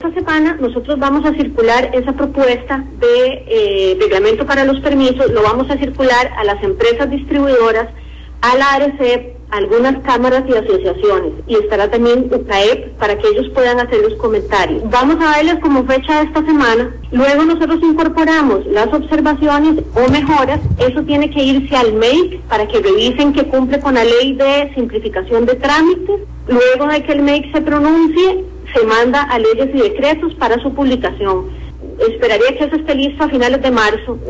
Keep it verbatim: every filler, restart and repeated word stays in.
esta semana nosotros vamos a circular esa propuesta de eh, reglamento para los permisos, lo vamos a circular a las empresas distribuidoras, a la ARECEP, a algunas cámaras y asociaciones, y estará también U C A E P para que ellos puedan hacer los comentarios. Vamos a darles como fecha esta semana, luego nosotros incorporamos las observaciones o mejoras, eso tiene que irse al M E I C para que revisen que cumple con la ley de simplificación de trámites, luego de que el M E I C se pronuncie, se manda a leyes y decretos para su publicación. Esperaría que eso esté listo a finales de marzo.